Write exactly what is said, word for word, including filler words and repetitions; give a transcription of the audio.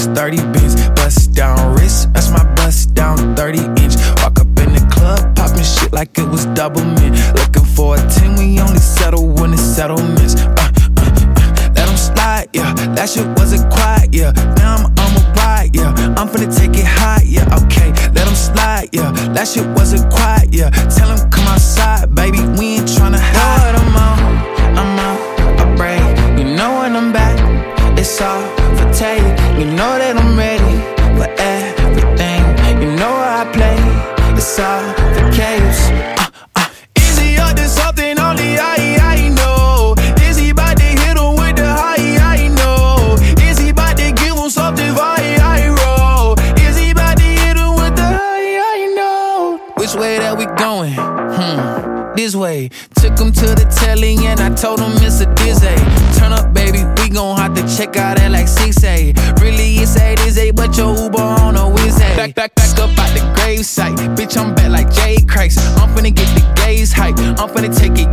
was thirty bins. Bust down wrist, that's my bust down thirty inch. Walk up in the club, popping shit like it was double mint. Looking for a ten, we only settle when it's settlements. Uh, uh, uh, let them slide, yeah. That shit wasn't quiet, yeah. Now I'm on a ride, yeah. I'm finna take it high, yeah. Okay, let them slide, yeah. That shit wasn't quiet, yeah. Tell them come outside, baby. We ain't tryna hide. I'm out, I'm out, I break. You know when I'm back, it's all for take. You know that I'm ready for everything. You know how I play, it's all for chaos. Uh, uh. Is he up to something only I, I know? Is he about to hit him with the high, I know? Is he about to give him something I, I roll? Is he about to hit him with the high, I know? Which way that we going? Hmm, this way. Took him to the telly and I told him it's a dizzy. Turn up, baby, we gon' have to check out that like six A. Really, it's eight is eight, but your Uber on a whiz A. Back, back, back up out the gravesite. Bitch, I'm back like Jay Christ. I'm finna get the gaze hype. I'm finna take it